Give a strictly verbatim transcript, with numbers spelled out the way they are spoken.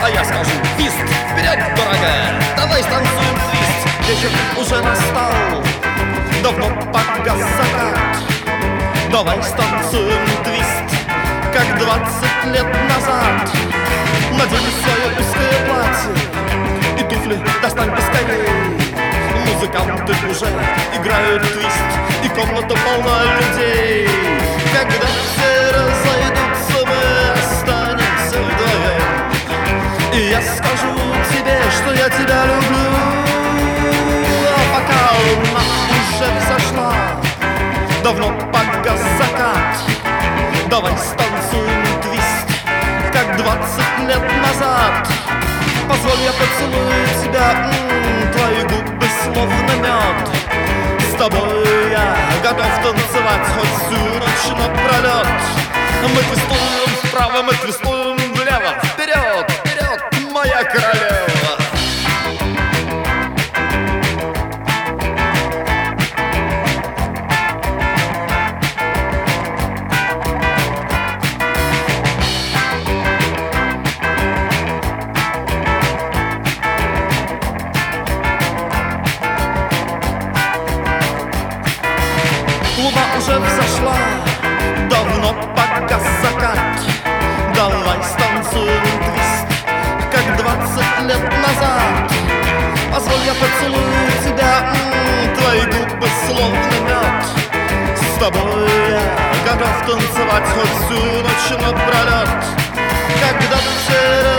А я скажу: твист, вперед, дорогая, давай станцуем твист. Вечер уже настал, давно погас закат. Давай станцуем твист, как двадцать лет назад. Надень свое узкое платье и туфли достань поскорей. Музыканты уже играют твист, и комната полна людей. Когда все разойдутся, мы останемся вдвоем, и я скажу тебе, что я тебя люблю. А пока луна уже взошла, давно погас закат. Давай станцуем твист, как двадцать лет назад. Позволь, я поцелую тебя, м-м, твои губы словно мед. С тобой я готов танцевать хоть всю ночь напролет. Мы твистуем вправо, мы твистуем влево. Вперед, вперед, моя королева. Луна уже взошла, давно погас закат. Давай станцуем твист, как двадцать лет назад. Позволь, я поцелую тебя, м-м, твои губы словно мед. С тобой я готов танцевать хоть всю ночь напролет. Когда все